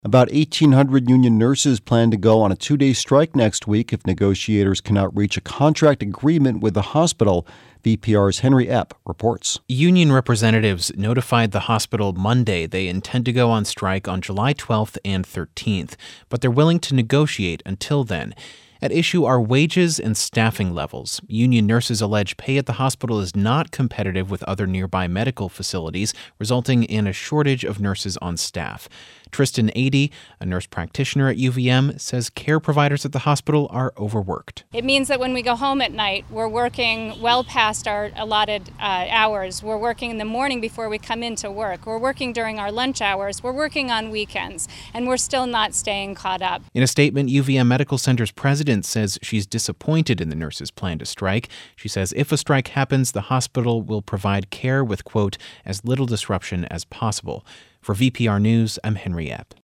About 1,800 union nurses plan to go on a 2-day strike next week if negotiators cannot reach a contract agreement with the hospital. VPR's Henry Epp reports. Union representatives notified the hospital Monday they intend to go on strike on July 12th and 13th, but they're willing to negotiate until then. At issue are wages and staffing levels. Union nurses allege pay at the hospital is not competitive with other nearby medical facilities, resulting in a shortage of nurses on staff. Tristan Adey, a nurse practitioner at UVM, says care providers at the hospital are overworked. It means that when we go home at night, we're working well past our allotted hours. We're working in the morning before we come into work. We're working during our lunch hours. We're working on weekends, and we're still not staying caught up. In a statement, UVM Medical Center's president says she's disappointed in the nurses' plan to strike. She says if a strike happens, the hospital will provide care with, quote, as little disruption as possible. For VPR News, I'm Henry Epp.